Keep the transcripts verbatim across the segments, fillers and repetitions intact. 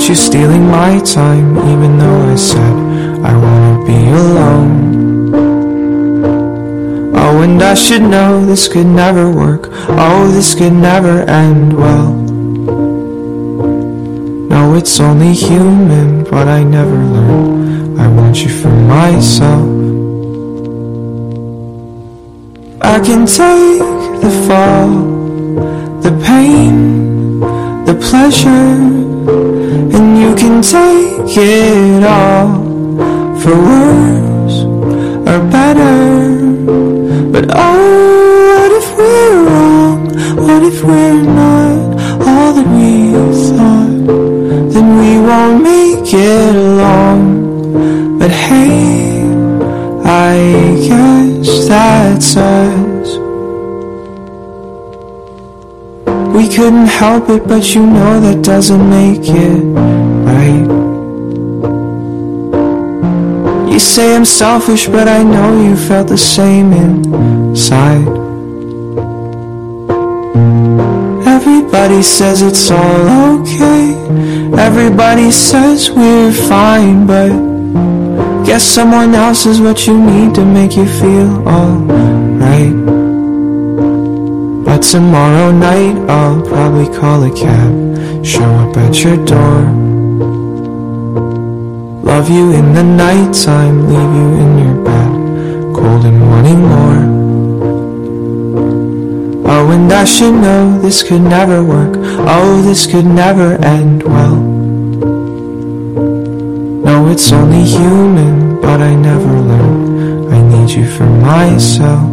about you stealing my time, even though I said I wanna be alone. Oh, and I should know this could never work. Oh, this could never end well. No, it's only human, but I never learned. I want you for myself. I can take the fall, the pain, the pleasure, and you can take it all, for worse or better. But oh, what if we're wrong? What if we're not all that we thought? Then we won't make it along. But hey, I guess that's us. We couldn't help it, but you know that doesn't make it right. You say I'm selfish, but I know you felt the same inside. Everybody says it's all okay, everybody says we're fine, but guess someone else is what you need to make you feel alright. But tomorrow night I'll probably call a cab, show up at your door, love you in the nighttime, leave you in your bed, cold and wanting more. Oh, and I should know this could never work. Oh, this could never end well. No, it's only human, but I never learned. I need you for myself.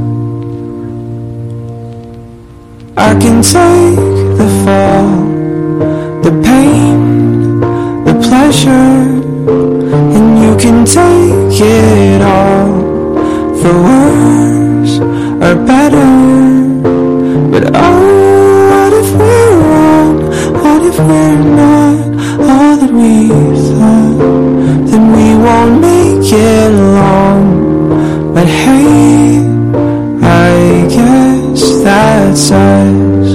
I can take the fall, the pain, the pleasure, and you can take it all, for worse or better. But oh, what if we're wrong? What if we're not all that we thought? Then we won't make it along. But hey, I guess that's us.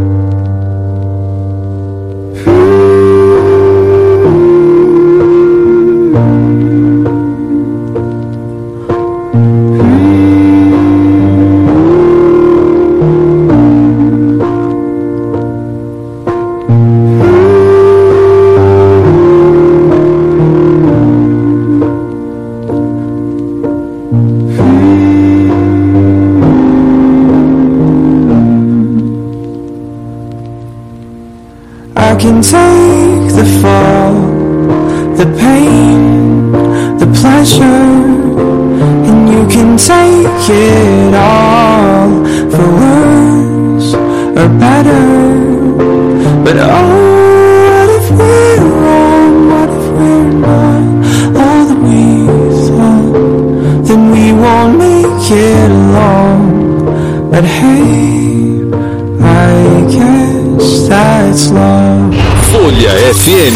I can take the fall, the pain, the pleasure, and you can take it all, for worse or better. But oh, what if we're wrong? What if we're not all that we thought? Then we won't make it along. But hey, I guess that's love. Folha F M.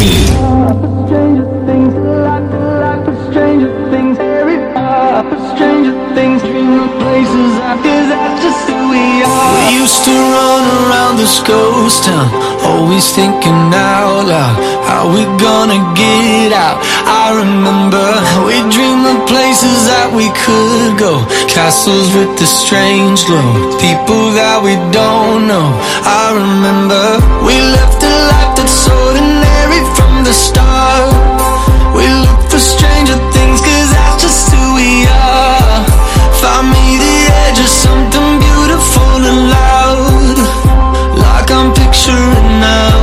We used to run around this ghost town, always thinking out loud, how we gonna get out. I remember we dreamed of places that we could go, castles with the strange glow, people that we don't know. I remember we left a life that's ordinary from the start. We look for stranger things, cause that's just who we are. Find me the edge of something beautiful and loud, like I'm picturing now.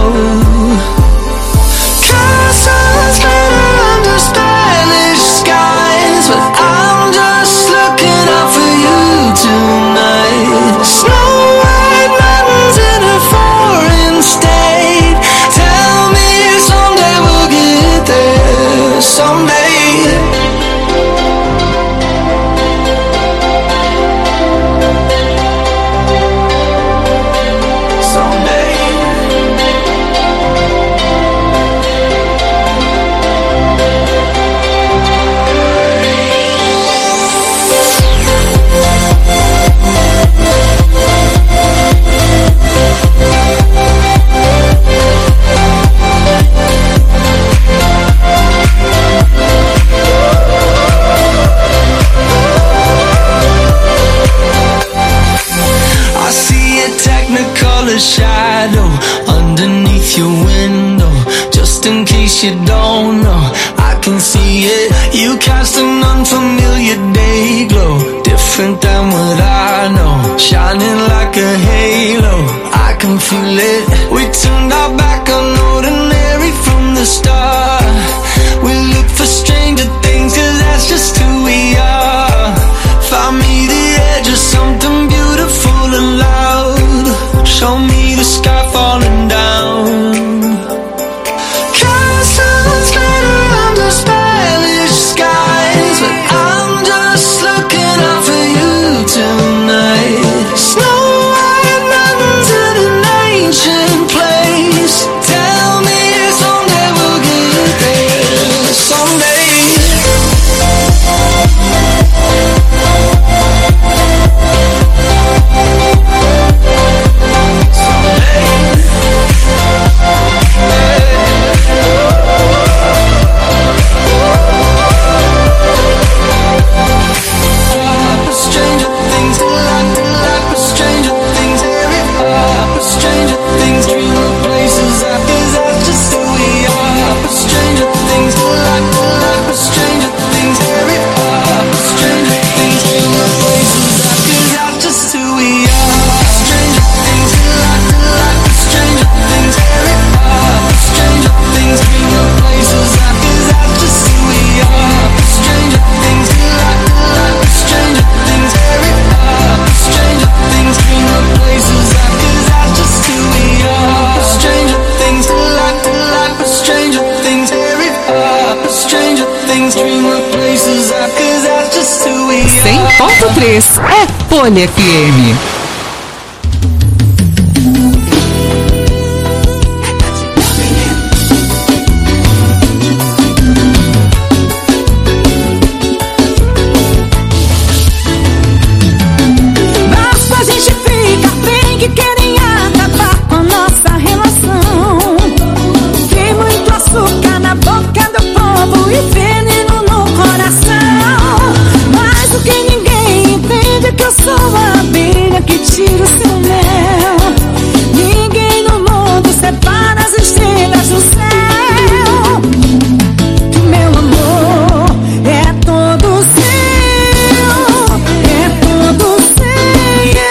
Castles glitter under Spanish skies, but I'm just looking out for you tonight. Snow white mountains in a foreign state, face you don't know. I can see it. You cast an unfamiliar day glow, different than what I know, shining like a halo. I can feel it. We turned our back on ordinary from the start. We look for stranger things, cause that's just who we are. Find me the edge of something beautiful and loud. Show me the sky falling down. Castles glitter under Spanish skies, but I'm just looking out for you tonight. Snow white mountains in an ancient place. Tell me someday we'll get there. Someday. cem ponto três é Folha F M. Tira o seu mel. Ninguém no mundo separa as estrelas do céu. Meu amor é todo seu, é todo seu.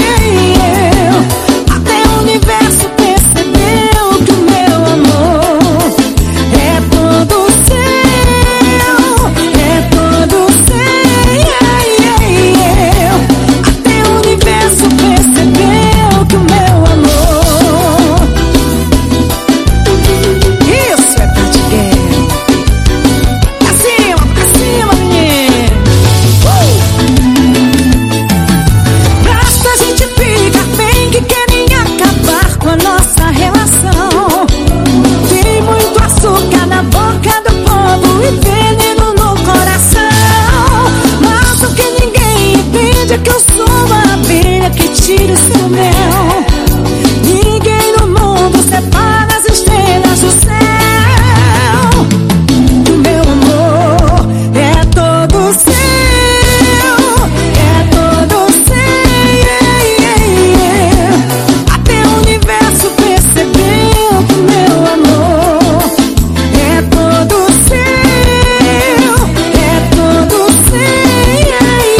Até o universo percebeu que o meu amor é todo seu, é todo seu. Até o universo percebeu que o meu amor, isso é Tatiquel. Pra cima, pra cima, menino. uh! Basta a gente ficar bem que querem acabar com a nossa relação. Tem muito açúcar na boca do povo e veneno no coração. Mas o que ninguém entende é que eu sou a abelha que tira o seu mel. Ninguém no mundo separa as estrelas do céu. Meu amor é todo seu, é todo seu. Até o universo percebeu que meu amor é todo seu, é todo seu.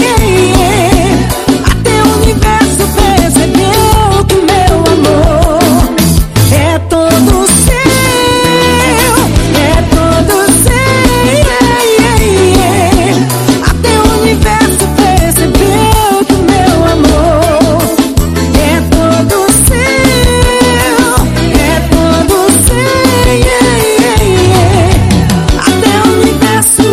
Até o universo percebeu que meu amor é todo seu, é todo seu. Até o universo percebeu que meu amor é todo seu, é todo seu. Até o universo.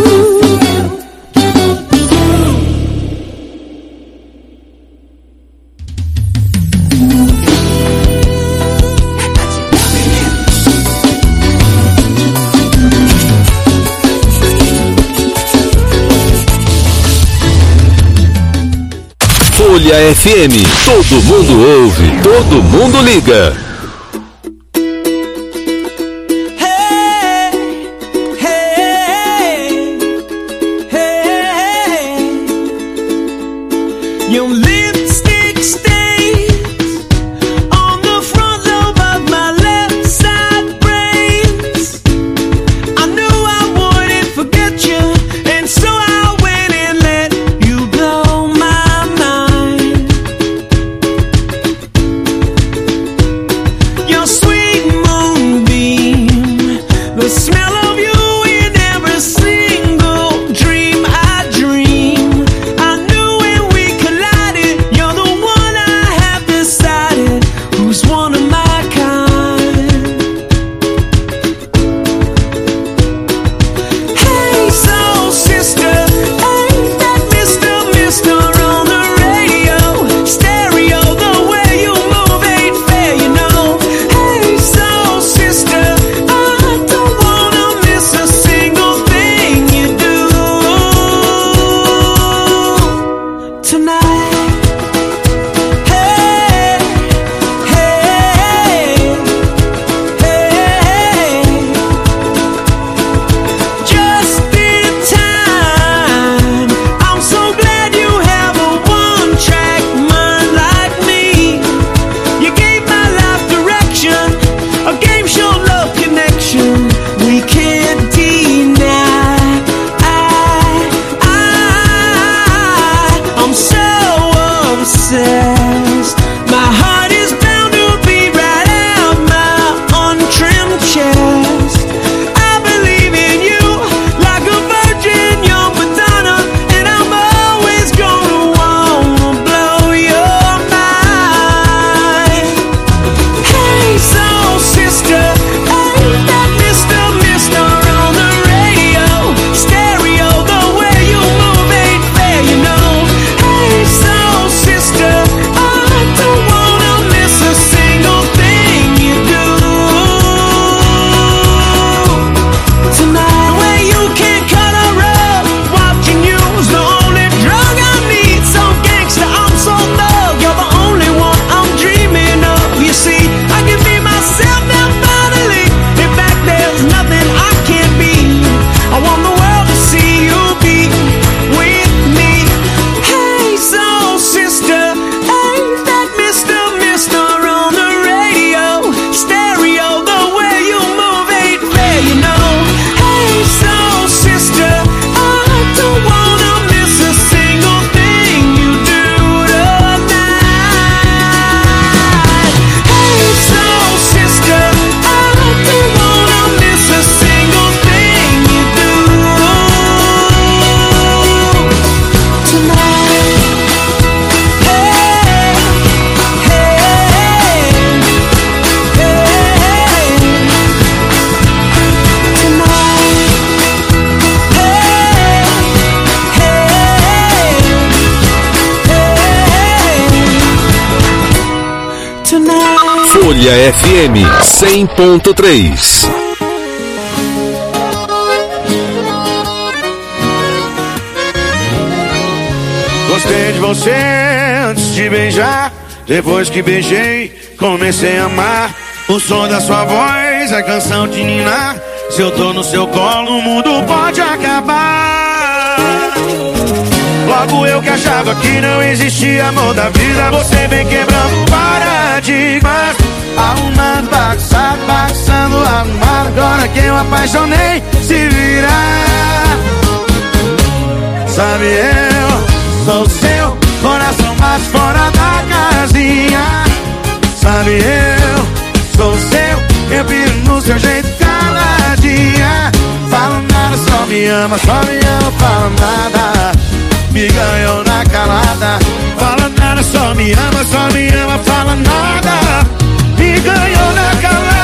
Folha F M, todo mundo ouve, todo mundo liga. Your lipstick stains on the front lobe of my left side brains. Folha F M cem ponto três. Gostei de você antes de beijar. Depois que beijei, comecei a amar. O som da sua voz é canção de ninar. Se eu tô no seu colo, o mundo pode acabar. Logo eu que achava que não existia amor da vida, você vem quebrando paradigmas. Arrumando, bagunçado, bagunçando, arrumado. Agora que eu apaixonei, se virar. Sabe, eu sou seu coração mais fora da casinha. Sabe, eu sou seu, eu piro no seu jeito caladinha. Fala nada, só me ama, só me ama, fala nada. Me ganhou na calada. Fala nada, só me ama, só me ama, fala nada. Me ganhou na calada.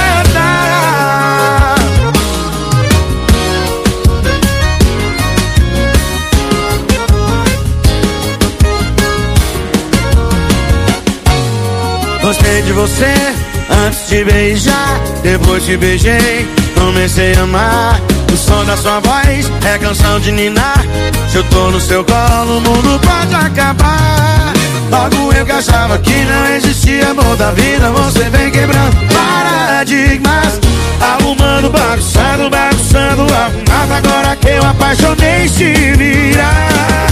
Gostei de você antes de beijar. Depois que beijei, comecei a amar. O som da sua voz é canção de ninar. Se eu tô no seu colo, o mundo pode acabar. Logo eu que achava que não existia amor da vida, você vem quebrando paradigmas. Arrumando, bagunçando, bagunçando, arrumado. Agora que eu apaixonei, se virar.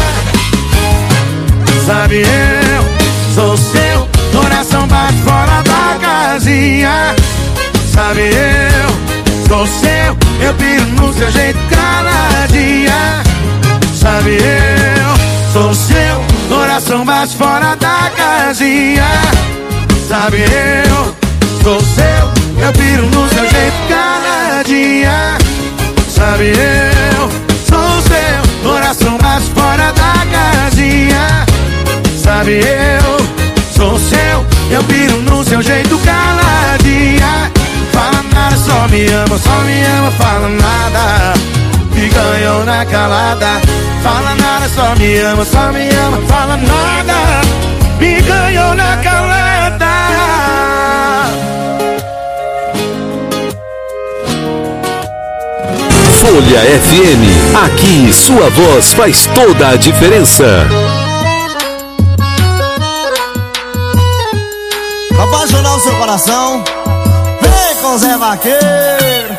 Sabe, eu sou seu coração bate fora da casinha. Sabe, eu sou seu, eu piro no seu jeito caladinha. Sabe, eu sou seu coração bate fora da casinha. Sabe, eu sou seu, eu piro no seu jeito caladinha. Sabe, eu sou seu coração bate fora da casinha. Sabe, eu sou seu, eu piro no seu jeito caladinha. Fala nada, só me ama, só me ama, fala nada. Me ganhou na calada. Fala nada, só me ama, só me ama, fala nada. Me ganhou na calada. Folha F M, aqui sua voz faz toda a diferença. Pra apaixonar o seu coração, vem com Zé Vaqueiro.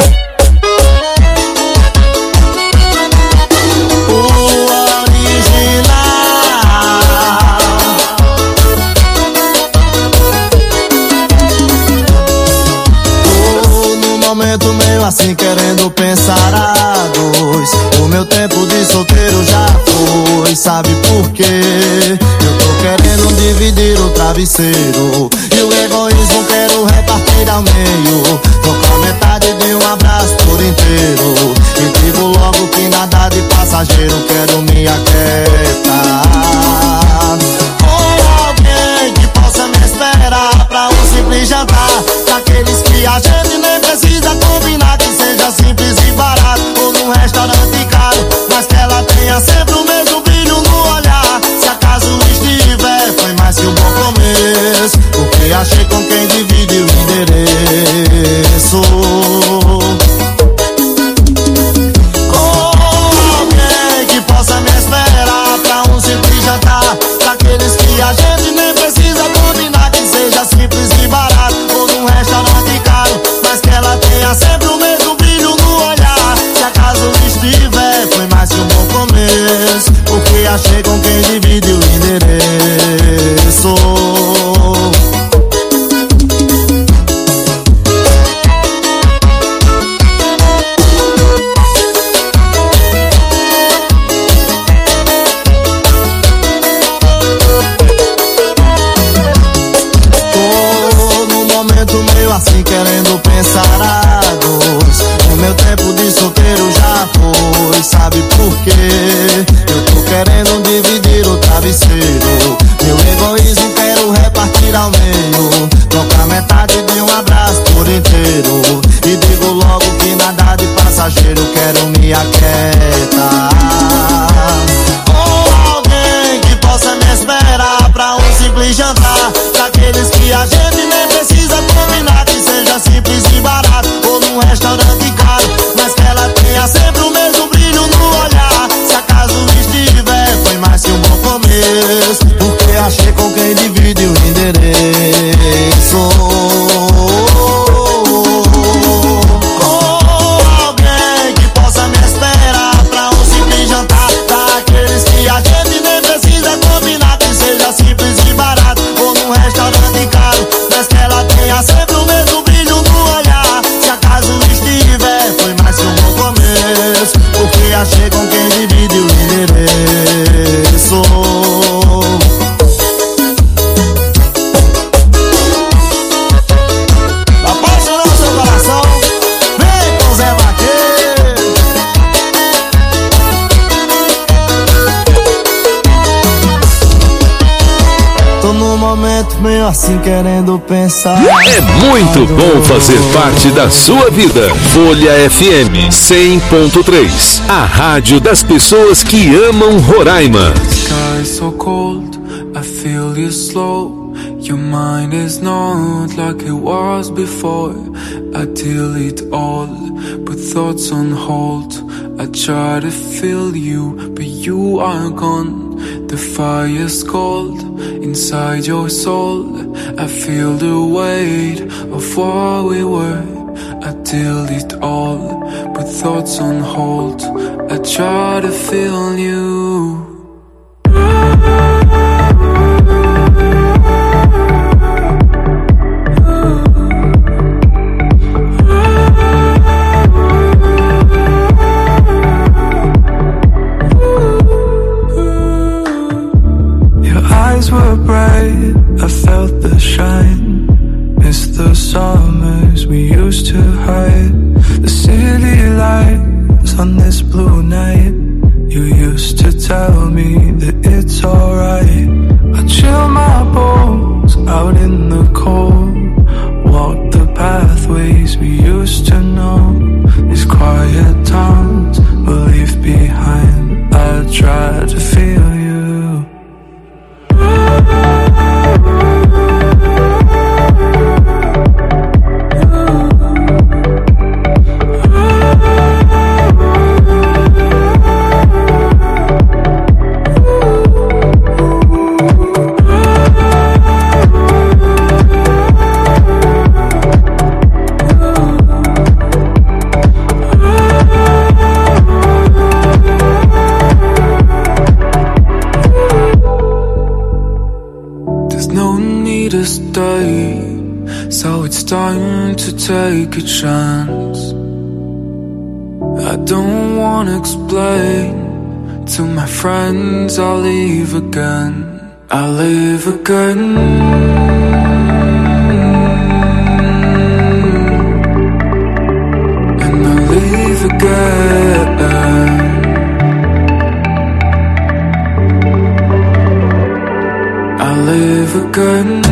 O original. Oh, no momento meio assim querendo pensar a dois. O meu tempo de solteiro já foi, sabe por quê? Eu tô querendo dividir o travesseiro e o egoísmo quero repartir ao meio. Trocar metade de um abraço por inteiro e digo logo que nada de passageiro, quero me aquietar. Com alguém que possa me esperar pra um simples jantar, daqueles que a gente nem precisa combinar, que seja simples e barato ou num restaurante caro, mas que ela tenha sempre o mesmo brilho no olhar. Se acaso estiver, foi mais que um bom começo, porque achei com quem divide o endereço. Com alguém que possa me esperar pra um simples jantar, daqueles que a gente nem precisa combinar, que seja simples e barato ou num restaurante caro, mas que ela tenha sempre o mesmo brilho no olhar. Se acaso estiver, foi mais que um bom começo, porque achei com quem divide o endereço. Assim querendo pensar a dois. O meu tempo de solteiro já foi, sabe por quê? Eu tô querendo dividir o travesseiro, meu egoísmo quero repartir ao meio. Trocar metade de um abraço por inteiro e digo logo que nada de passageiro, quero me aquietar. Com alguém que possa me esperar pra um simples jantar, daqueles que a gente nem precisa combinar, meio assim querendo pensar. É muito bom fazer parte da sua vida. Folha F M cem ponto três, a rádio das pessoas que amam Roraima. Sky so cold, I feel you slow. Your mind is not like it was before. I delete all, put thoughts on hold. I try to feel you, but you are gone. The fire's cold inside your soul. I feel the weight of what we were. I delete all, put thoughts on hold. I try to feel you. Were bright, I felt the shine. Missed the summers we used to hide. The city lights on this blue night. You used to tell me that it's alright. I chill my bones out in the cold. Walk the pathways we used to know. These quiet towns we'll leave behind. I try to feel you. So it's time to take a chance. I don't wanna explain to my friends I'll leave again. I'll leave again. And I'll leave again. I'll live again.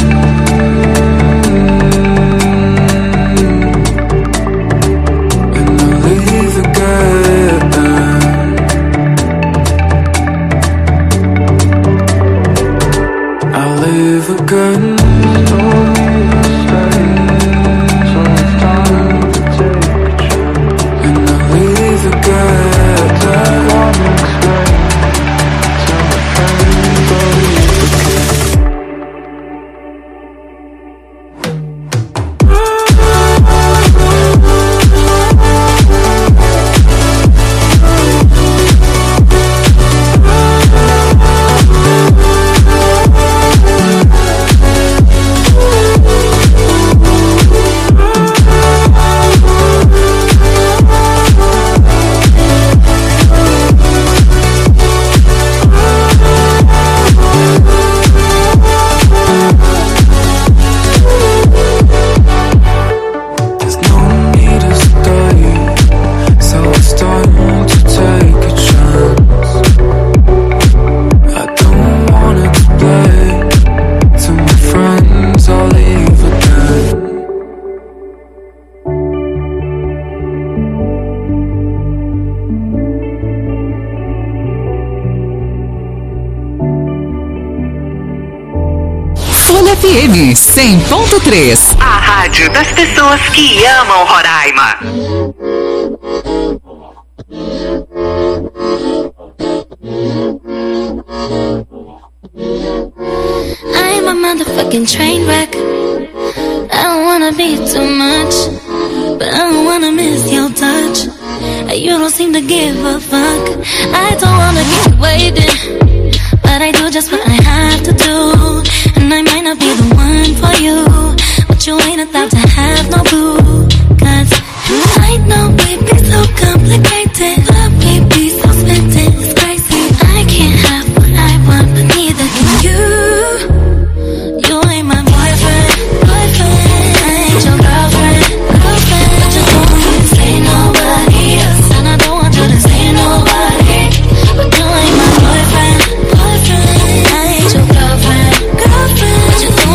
F M cem ponto três, a rádio das pessoas que amam Roraima. I'm a motherfucking train wreck. I don't wanna be too much, but I don't wanna miss your touch. You don't seem to give a fuck. I don't wanna keep waiting, but I do just what I have to do. And I might not be the one for you, but you ain't about to have no clue. Cause I know we be so complicated, love we be so spent, it's crazy. I can't have what I want, but neither can you. You ain't my boyfriend, boyfriend. I ain't your girlfriend, girlfriend. But you don't want me to say nobody else, and I don't want you to say nobody. But you ain't my boyfriend, boyfriend. I ain't your girlfriend, girlfriend. But you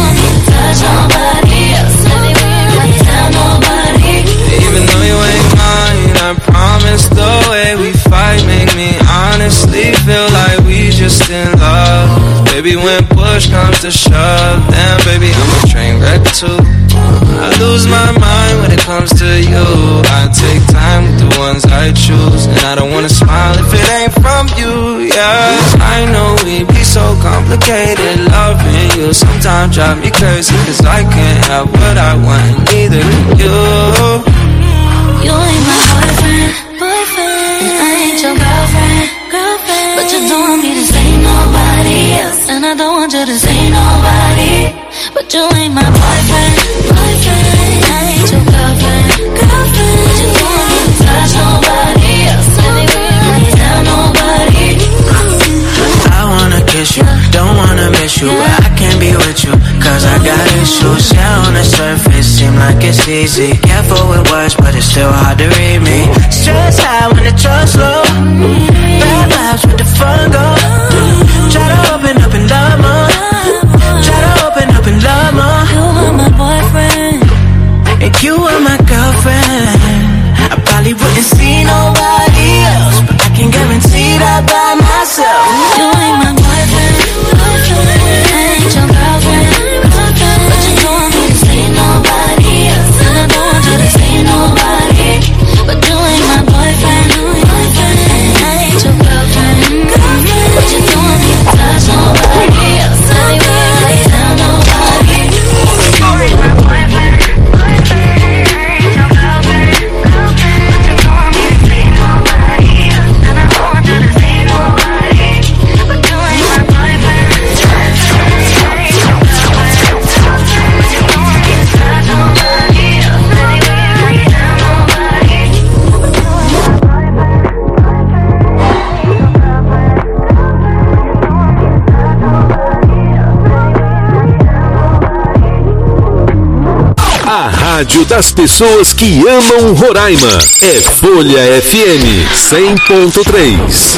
shove, then baby I'm a train wreck too. I lose my mind when it comes to you. I take time with the ones I choose, and I don't wanna smile if it ain't from you, yeah. I know we be so complicated, loving you sometimes drive me crazy, cause I can't have what I want, and neither can you. You ain't my boyfriend, boyfriend, and I ain't your girlfriend, girlfriend, but you don't want me to say nobody else, and I don't want you to say nobody. But you ain't my boyfriend, boyfriend, I ain't your girlfriend, girlfriend, but you don't want me to touch nobody else, nobody, tell nobody. I wanna kiss you, don't wanna miss you, but I can't be with you, cause I got issues. Yeah, on the surface, seem like it's easy. Careful with words, but it's still hard to read me. Stress high when the trust low, bad vibes with the fun go. Try to open up and love more, try to open up and love more. You are my boyfriend, and you are my girlfriend. I probably wouldn't see nobody else, but I can guarantee that by myself. You ain't my boyfriend, boyfriend, I ain't your girlfriend, girlfriend, but you don't want me to say nobody else, and I don't want you to say nobody. But you ain't my boyfriend, boyfriend, I ain't your girlfriend, girlfriend, but you don't want me to touch nobody else, nobody, tell nobody. You ain't my boyfriend, boyfriend, I ain't your girlfriend, girlfriend, but you don't want me to say nobody else, and I don't want you to say nobody. But you ain't my boyfriend, boyfriend, I ain't your girlfriend, girlfriend, but you don't want me to touch nobody else, nobody, tell nobody. A rádio das pessoas que amam Roraima é Folha F M cem ponto três.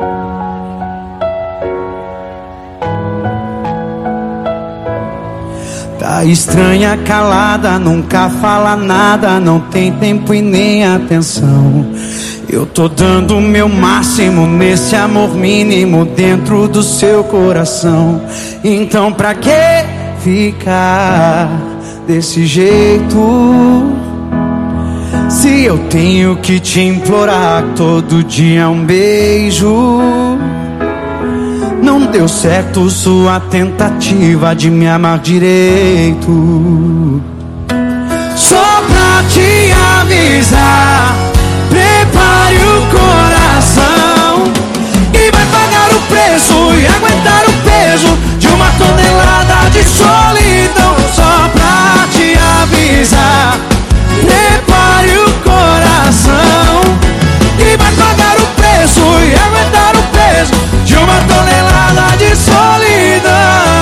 Tá estranha, calada, nunca fala nada, não tem tempo e nem atenção. Eu tô dando o meu máximo nesse amor mínimo dentro do seu coração. Então pra que ficar desse jeito? Se eu tenho que te implorar todo dia um beijo. Não deu certo sua tentativa de me amar direito. Só pra te avisar, prepare o coração, que vai pagar o preço e aguentar o peso de uma tonelada de solidão. Só pra te avisar, prepare o coração, que vai pagar o preço e aguentar o peso de uma tonelada de solidão.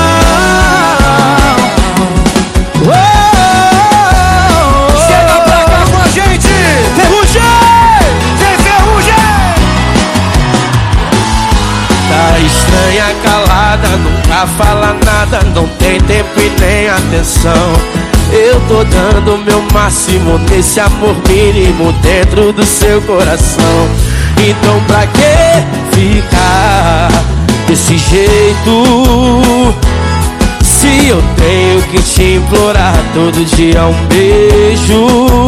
Oh, oh, oh, chega pra cá com a gente, Ferrugem, vem Ferrugem. Tá estranha, calada, nunca fala nada, não tem tempo e nem atenção. Eu tô dando o meu máximo nesse amor mínimo dentro do seu coração. Então pra que ficar desse jeito? Se eu tenho que te implorar todo dia um beijo.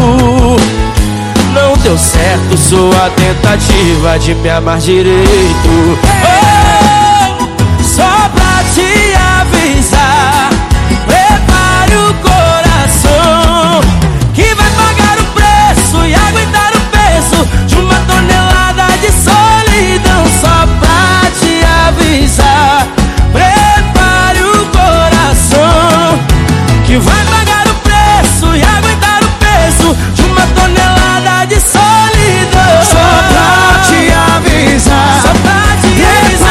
Não deu certo sua tentativa de me amar direito. Oh, só pra te avisar, prepare o coração, que vai pagar o preço e aguentar o peso de uma tonelada de solidão. Só pra te avisar, prepare o coração, que vai pagar o preço e aguentar o peso de uma tonelada de solidão. Só pra te avisar, só pra te avisar,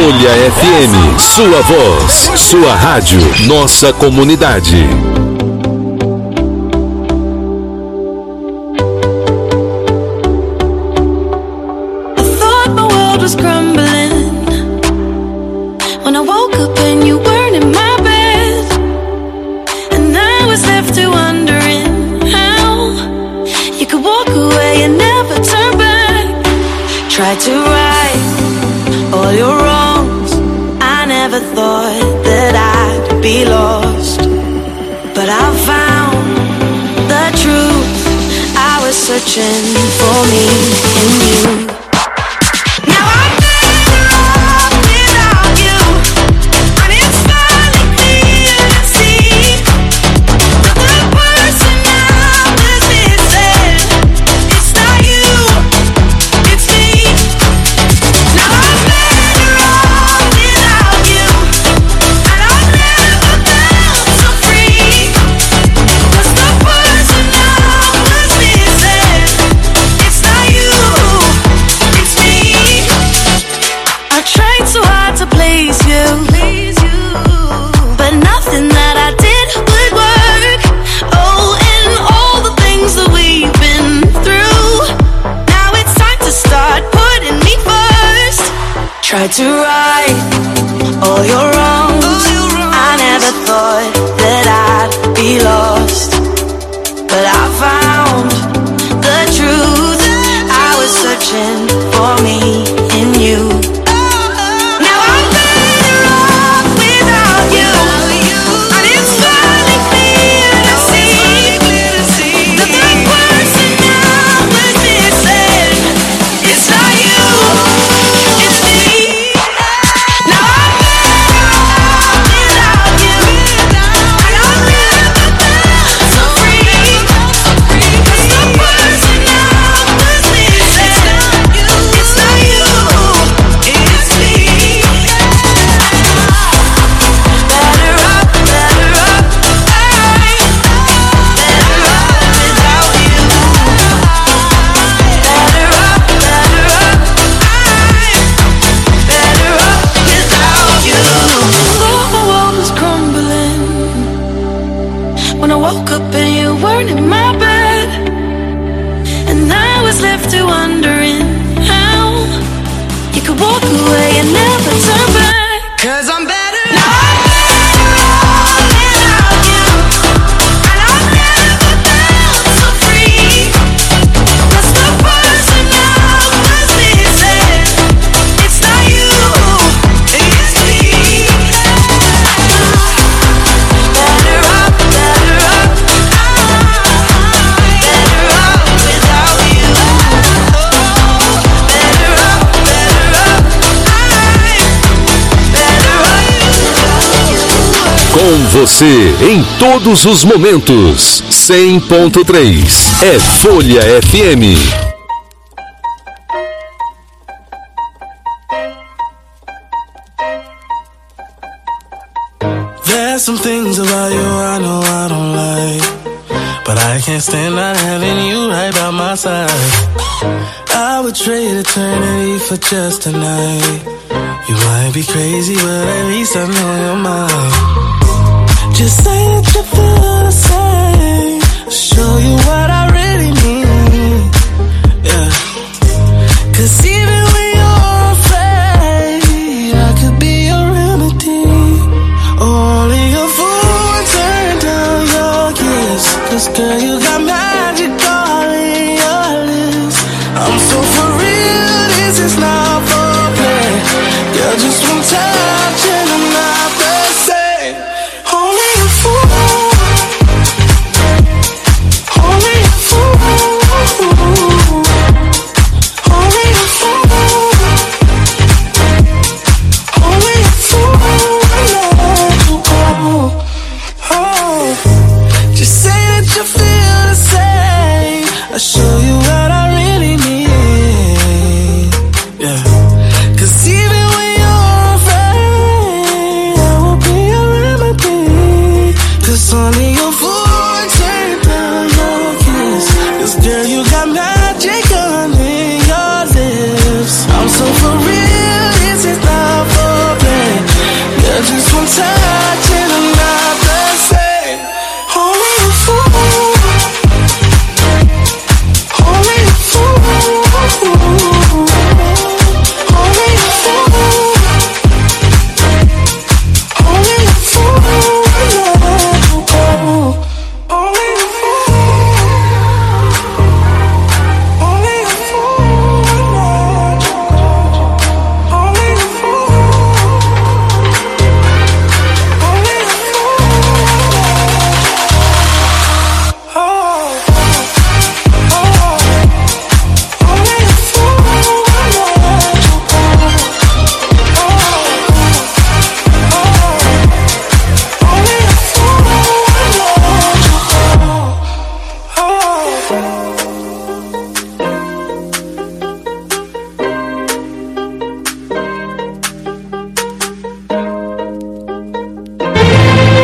Folha F M, sua voz, sua rádio, nossa comunidade. Tried to right all your wrongs. I never thought that I'd be lost, but I found the truth. I was searching for me in you. Now I'm better off without you, and it's finally clear to see that the person I was missing, it's not you. Tried to right all your wrongs. I never thought that I'd be lost, but I found the truth. I was searching for me in you. Now I'm better off without you, and it's finally clear to see that the person I was missing, it's not you, it's me. Com você em todos os momentos. cem ponto três é Folha F M. There's some things about you I know I don't like, but I can't stand not having you right by my side. I would trade eternity for just a night. You might be crazy, but at least I know you're mine. Just say that you feel the same. I'll show you what I really need. Yeah. Cause even when you're afraid, I could be your remedy. Only a fool would turn down your kiss. Cause girl, you got magic all in your lips. I'm so for real, this is not for play. Girl, just one touch and I'm not the same. Only a fool, only a fool, only a fool, only a fool will let you go. Oh, just say that you feel the same. I'll show you what I really need. Yeah, cause even when you're afraid, I will be your remedy. Cause only your fool turn down your kiss. Cause girl, you got magic under your lips. I'm so for real, this is not for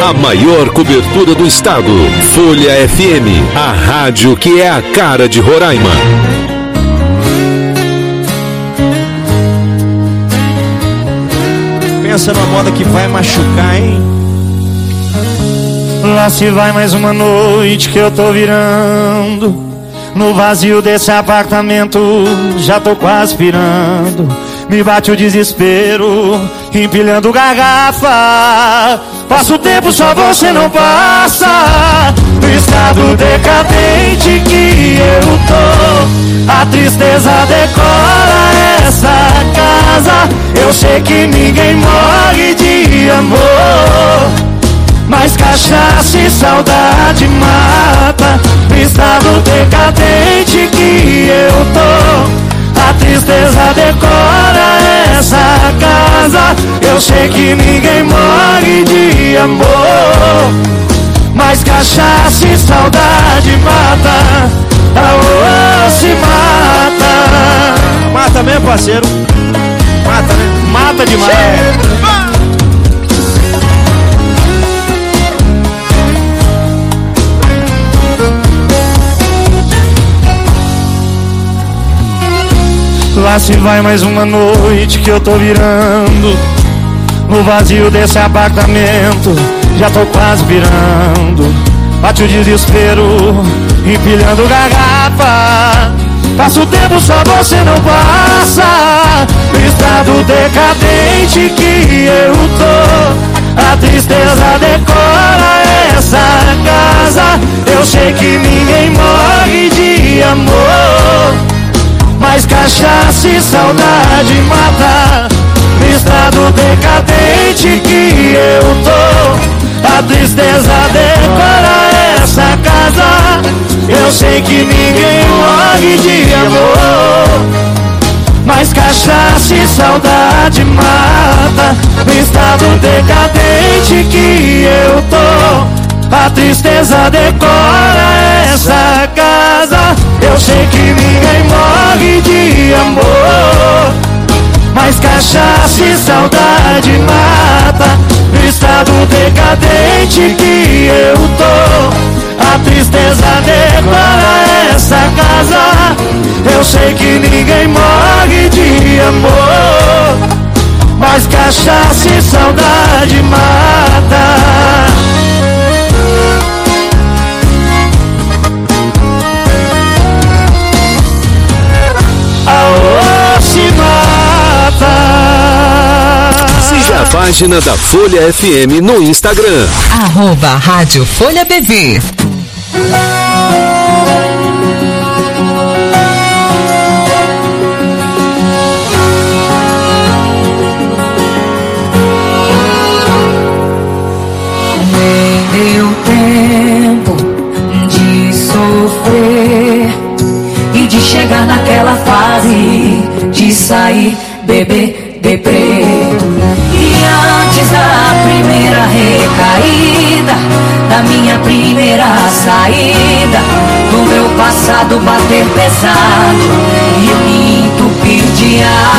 A maior cobertura do estado. Folha F M, a rádio que é a cara de Roraima. Pensa numa moda que vai machucar, hein? Lá se vai mais uma noite que eu tô virando. No vazio desse apartamento já tô quase pirando. Me bate o desespero, empilhando garrafa. Passa o tempo, só você não passa. No estado decadente que eu tô, a tristeza decora essa casa. Eu sei que ninguém morre de amor, mas cachaça e saudade mata. No estado decadente que eu tô, a tristeza decora essa casa. Eu sei que ninguém morre de amor, mas cachaça e saudade mata. Aô, se mata. Mata mesmo, parceiro. Mata, né? Mata demais. Lá se vai mais uma noite que eu tô virando. No vazio desse apartamento já tô quase virando. Bate o desespero, empilhando garrafa. Passa o tempo, só você não passa. No estado decadente que eu tô, a tristeza decora essa casa. Eu sei que ninguém morre de amor, mas cachaça e saudade mata. No estado decadente que eu tô, a tristeza decora essa casa. Eu sei que ninguém morre de amor, mas cachaça e saudade mata. No estado decadente que eu tô, a tristeza decora essa casa. Eu sei que ninguém morre de amor, mas cachaça e saudade mata. No estado decadente que eu tô, a tristeza decora essa casa. Eu sei que ninguém morre de amor, mas cachaça e saudade mata. Aô, se mata. Siga a página da Folha F M no Instagram. Arroba Rádio Folha B V. Nem deu tempo de sofrer e de chegar naquela fase de sair, beber, deprê. E antes da primeira recaída, da minha primeira saída, do meu passado bater pesado e eu me entupir de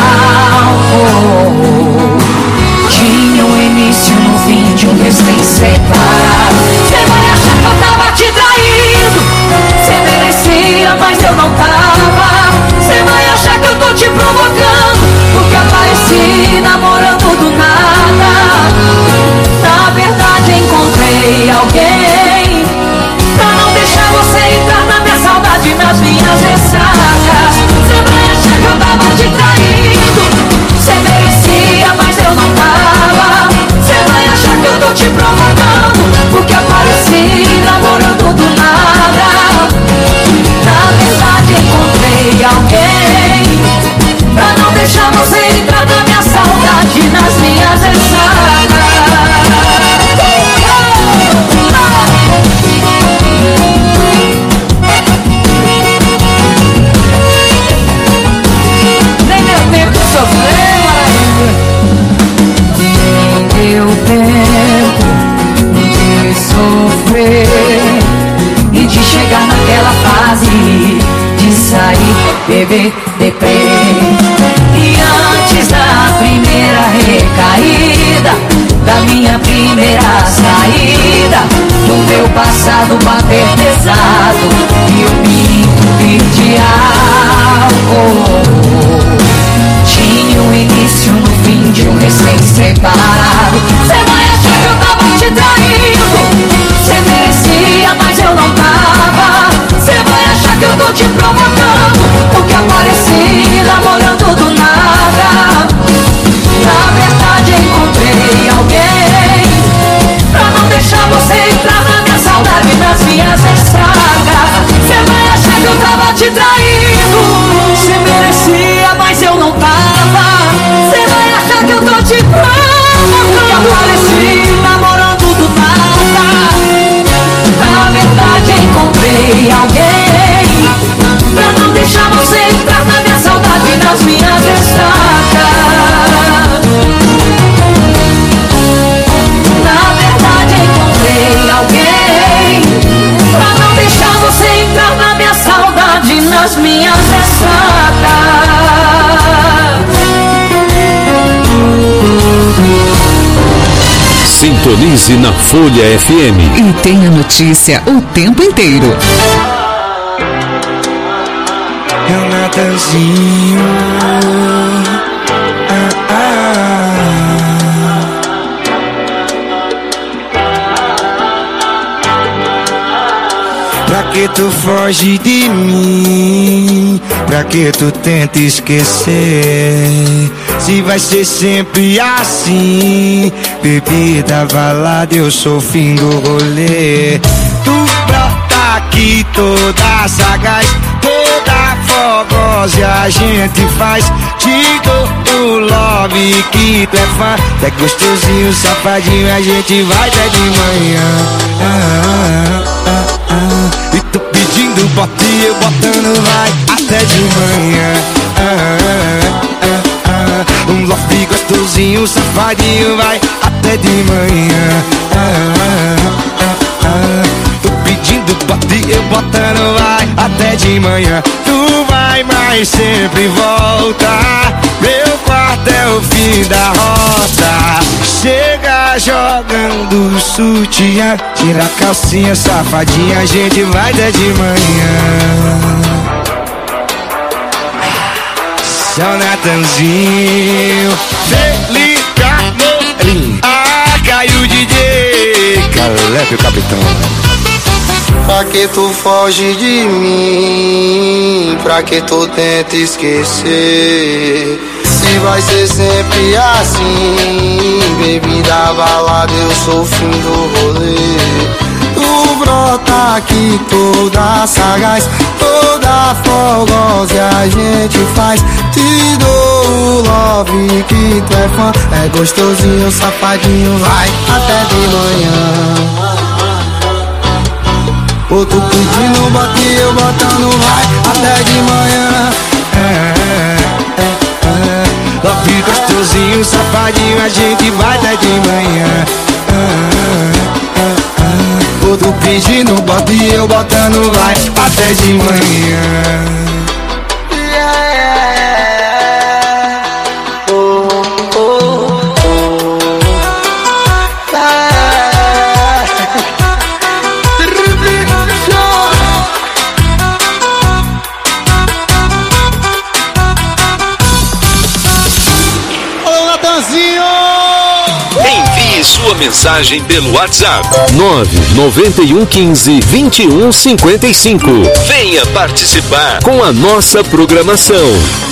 álcool. Tinha um início no fim de um recém-separado. Você vai achar que eu tava te traindo, você merecia, mas eu não tava. Você vai achar que eu tô te provocando, porque apareci namorando do nada. Na verdade encontrei alguém pra não deixar você entrar na minha saudade, nas minhas ressacas. Você vai achar que eu tava te traindo, você merecia, mas eu não tava. Você vai achar que eu tô te provocando, porque apareci namorando do nada. Na verdade encontrei alguém pra não deixar você entrar na minha saudade, nas minhas ressacas. Nem meu tempo de sofrer, nem deu tempo de sofrer e de chegar naquela fase de sair, beber, deprê. E antes da primeira recaída, da minha primeira saída, passado bater pesado e o pinto vir álcool. Tinha um início no fim de um recém-separado. Cê vai achar que eu tava te traindo. Cê merecia, mas eu não tava. Cê vai achar que eu tô te provocando, porque apareci namorando do nada. Na verdade encontrei alguém pra não deixar você entrar na minha saudade, nas minhas estradas. Cê vai achar que eu tava te traindo. Cê merecia, mas eu não tava. Cê vai achar que eu tô te provocando, apareci namorando do nada. Na verdade encontrei alguém pra não deixar você entrar na minha saudade, nas minhas estradas. Na verdade encontrei alguém pra não deixar você entrar na minha saudade, nas minhas estradas. Sintonize na Folha F M e tenha notícia o tempo inteiro. É o Natanzinho. Ah, ah. Pra que tu foge de mim? Pra que tu tenta esquecer? Se vai ser sempre assim, bebida, balada, eu sou o fim do rolê. Tu brota aqui toda sagaz, toda fogosa, e a gente faz. Te dou o love que tu é fã. É gostosinho, safadinho, a gente vai até de manhã. Ah, ah, ah, ah. E tô pedindo bote, eu botando vai até de manhã. Ah, ah, ah, ah. Um love gostosinho, safadinho, vai até de manhã. Ah, ah, ah, ah. Tô pedindo bote, eu botando vai até de manhã. Tu vai, mas sempre volta. Meu quarto é o fim da rota. Chega jogando sutiã, tira a calcinha, safadinha, a gente vai até de manhã. Seu Natanzinho, Felipe, ah, caiu o D J Caleb, o capitão. Pra que tu foge de mim? Pra que tu tenta esquecer? Se vai ser sempre assim, bebida, balada, eu sou o fim do rolê. Tu brota aqui toda sagaz, toda fogosa, e a gente faz. Te dou o love que tu é fã. É gostosinho, safadinho, vai até de manhã. Outro pedindo bote, eu botando vai até de manhã. É, é, é, é. Love gostosinho, safadinho, a gente vai até de manhã. É, é, é. Outro pedindo bote, eu botando vai até de manhã. Sua mensagem pelo WhatsApp nove nove um um cinco, vinte e um cinquenta e cinco. Venha participar com a nossa programação.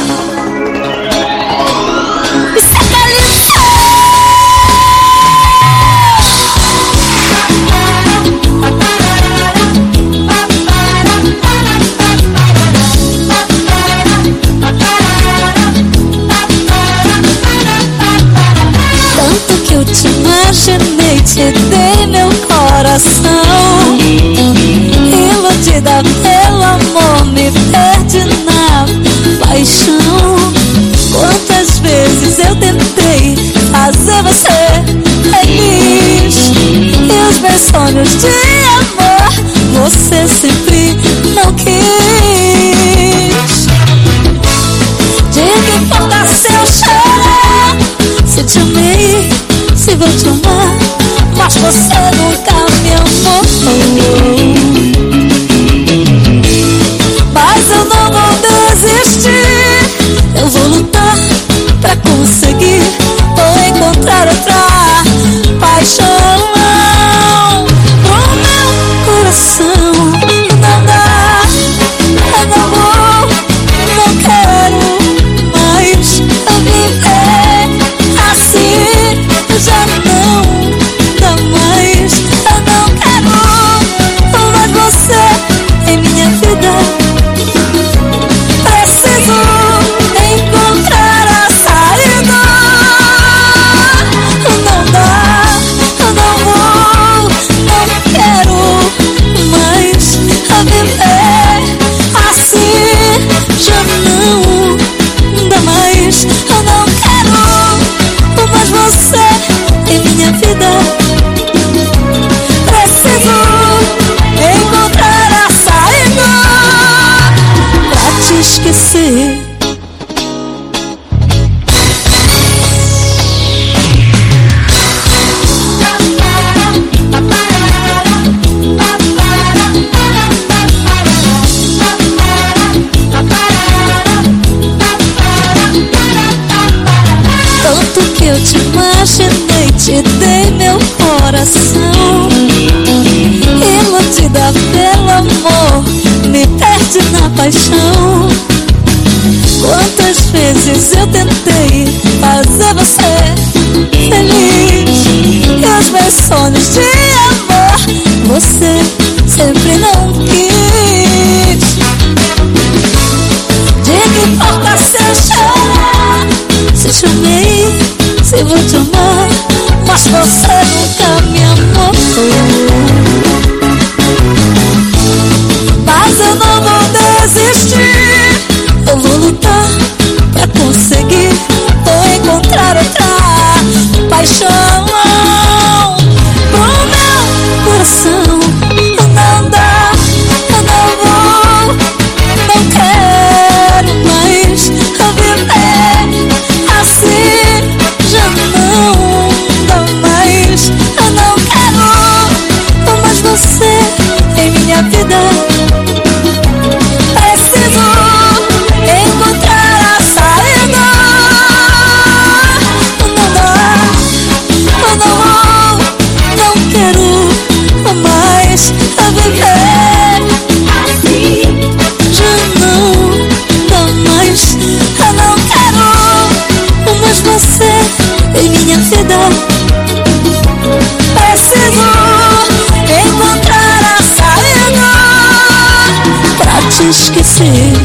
Imaginei, te dei meu coração. Iludida pelo amor, me perdi na paixão. Quantas vezes eu tentei fazer você feliz, e os meus sonhos de amor você sempre não quis. De que importa se eu chorar, se te amei, se vou te amar, mas você nunca me amou. vezes eu tentei fazer você feliz, e os meus sonhos de amor você sempre não quis. De que importa se eu chorar, se chorei, se vou te amar, mas você nunca me amou. Mas eu não vou desistir, eu vou lutar pra conseguir, vou encontrar outra paixão pro meu coração. Não dá, eu não vou, não quero mais viver assim, já não dá mais. Eu não quero mais você em minha vida. Preciso encontrar a saída. Não dá, eu não vou, não quero mais viver assim, já não dá mais. Eu não quero mais você em minha vida. Preciso encontrar a saída pra te esquecer.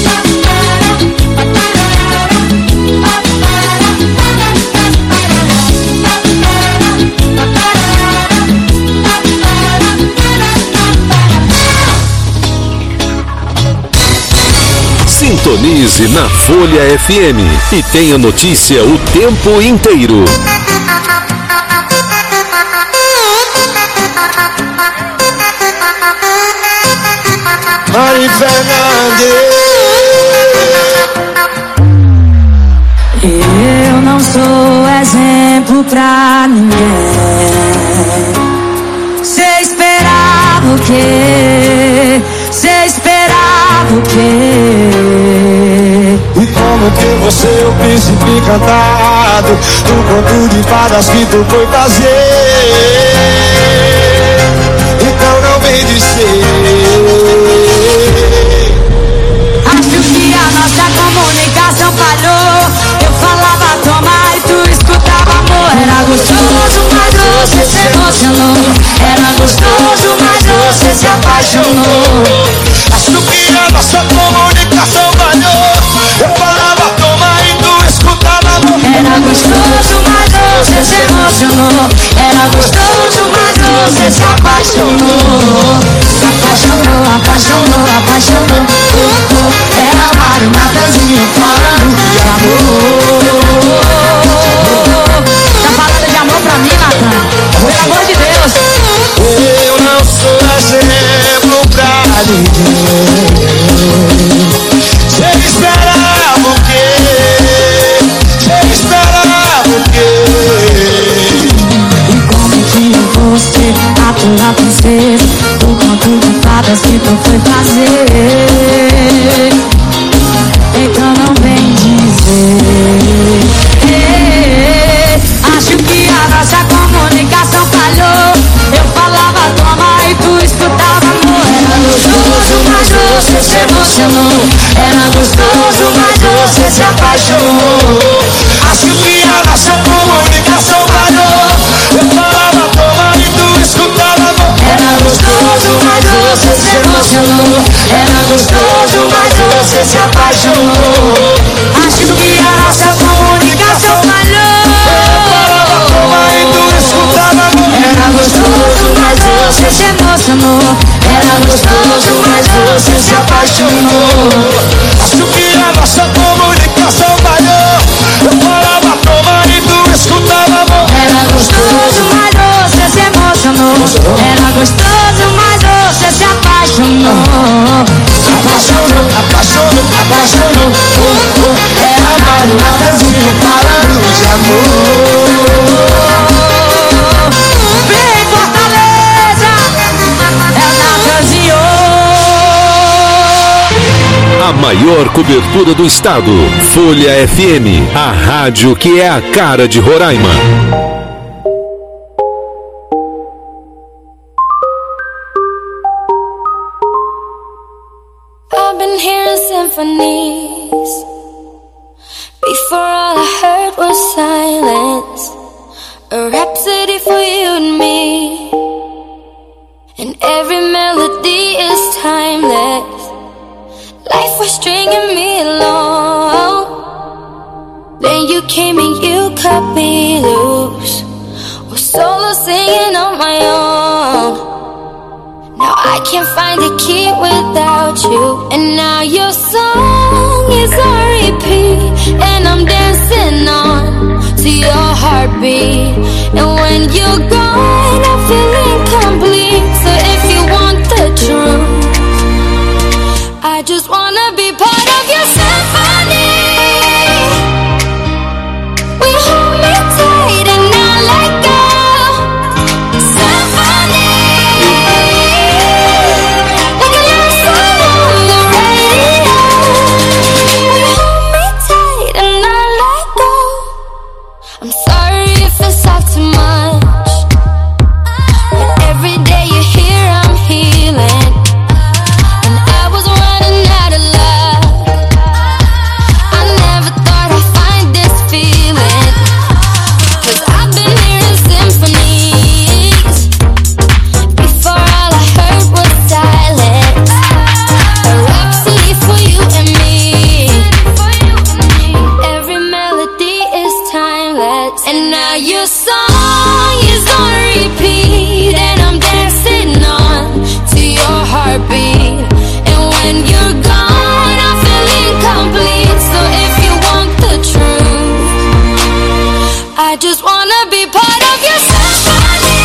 Sintonize na Folha F M e tenha notícia o tempo inteiro. Mari Fernandes. Eu não sou exemplo pra ninguém. Cê esperava o quê? Cê esperava o quê? E como que você é o príncipe encantado do conto de fadas que tu foi fazer? Então não vem dizer. Acho que a nossa comunicação falhou. Eu falava toma e tu escutava amor. Era gostoso, mas você se emocionou. Era gostoso, mas você se apaixonou. Acho que a nossa comunicação falhou. Eu falava toma e tu escutava amor. Era gostoso, mas você se emocionou. Era gostoso, mas você se apaixonou. Se apaixonou, apaixonou, apaixonou. Oh, oh. Era Mário Natanzinho falando de amor. Tá falando de amor pra mim, Natan? Pelo amor de Deus. Eu não sou exemplo pra ninguém. Você esperava o quê? Você esperava o quê? E como que eu vou ser a tua princesa do conto de fadas que tu foi fazer? Então não vem dizer. Ei, acho que a nossa comunicação falhou. Eu falava toma e tu escutava amor. Era gostoso, mas você se emocionou. Era gostoso, mas você se apaixonou. Acho que a nossa comunicação falhou. Eu falava toma e tu escutava amor. Era gostoso, mas você se emocionou. Era gostoso, mas você se apaixonou. Acho que a nossa comunicação falhou. Eu falava toma e tu escutava amor. Era gostoso, mas você se emocionou. Era gostoso, mas você se apaixonou. Acho que a nossa comunicação falhou. Eu falava toma e tu escutava amor. Era gostoso, mas você se emocionou. Era gostoso, mas você se apaixonou. Apaixonou, apaixonou, apaixonou. Oh, oh. Era Mário Natanzinho falando de amor. Vem Fortaleza, é o Natanzinho. A maior cobertura do estado. Folha F M, a rádio que é a cara de Roraima. I've been hearing symphonies, Before all I heard was silence, a rhapsody for you and me. And every melody is timeless. Life was stringing me along. Then you came and you cut me loose. Was solo singing on my own. Now I can't find the key without you. And now your song is on repeat, and I'm dancing on to your heartbeat. And when you're gone, I feel incomplete. So if you want the truth, I just wanna be part of your symphony. We hold me tight and not let go. Symphony, like a love song on the radio. We hold me tight and not let go. I'm sorry if it's all too much, but every day you're here I'm healing. And I was running out of luck. I never thought I'd find this feeling, 'cause I've been hearing symphonies. Before all I heard was silence, a rhapsody for you and me. Every melody is timeless, and now your song is on repeat, and I'm dancing on to your heartbeat. And when you're gone, I feel incomplete. So if you want the truth, I just wanna be part of your symphony.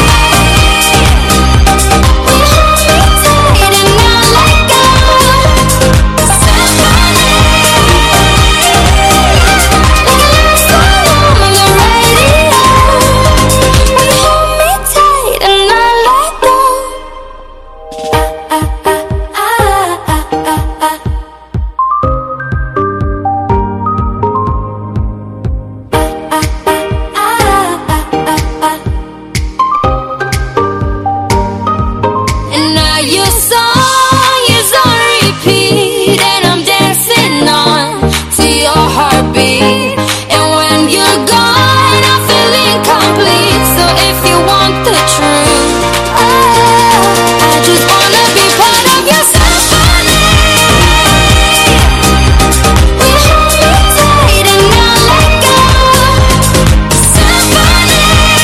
We hold me tight and not let go. Symphony, like a love song on the radio. We hold me tight and not let go. And now your song is on repeat, and I'm dancing on to your heartbeat. And when you're gone, I feel incomplete. So if you want the truth, I just wanna be part of your symphony. We hold me tight and not let go. Symphony,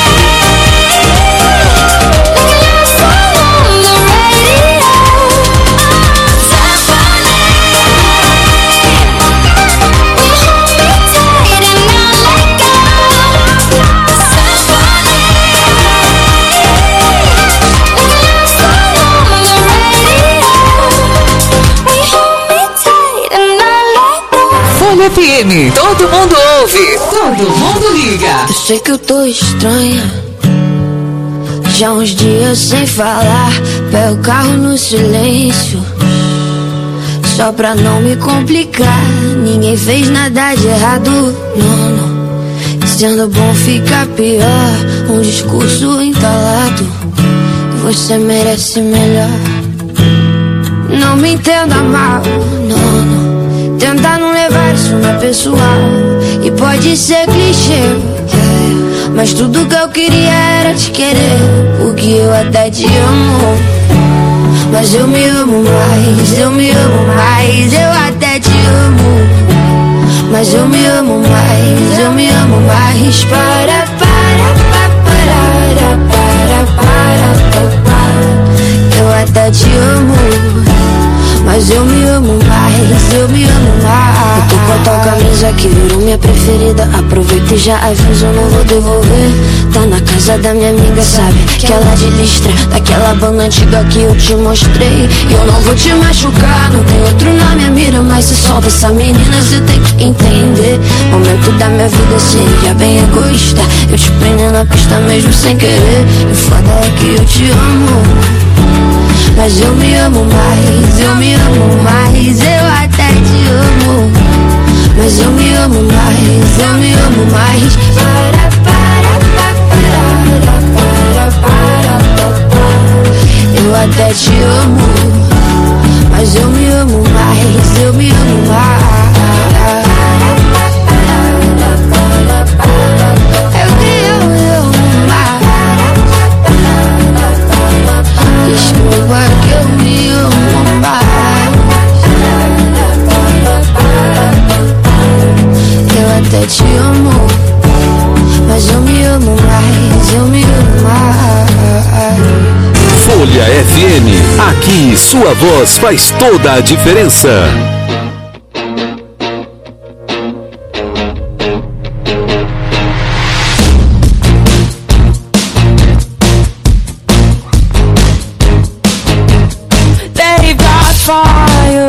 like a love song on the radio. Symphony, we hold me tight and not let go. Symphony, like a love song on the radio. We hold me tight and not let go. Folha F M, todo mundo ouve, todo mundo liga. Eu sei que eu tô estranha, já uns dias sem falar. Pego o carro no silêncio, só pra não me complicar. Ninguém fez nada de errado, não, não. Sendo bom fica pior, um discurso entalado. Você merece melhor. Não me entenda mal, não, não. Tenta não levar isso na pessoal. E pode ser clichê, é, mas tudo que eu queria era te querer. Porque eu até te amo, mas eu me amo mais. Eu me amo mais, eu até te amo, mas eu me amo mais. Eu me amo mais. Para, para, para, para, para, para, para, para. Eu até te amo, mas eu me amo mais, eu me amo mais. Eu tô com a tua camisa que virou minha preferida. Aproveita e já avisa, eu não vou devolver. Tá na casa da minha amiga, sabe? Que ela de Listra, daquela banda antiga que eu te mostrei. E eu não vou te machucar, não tem outro na minha mira. Mas se solta essa menina, você tem que entender. Momento da minha vida seria bem egoísta, eu te prender na pista mesmo sem querer. E o foda é que eu te amo, mas eu me amo mais, eu me amo mais, eu até te amo, mas eu me amo mais, eu me amo mais. Para, para, para, para, para, para, para. Eu até te amo, mas eu me amo mais, eu me amo mais. Folha F M. Aqui sua voz faz toda a diferença. They've got fire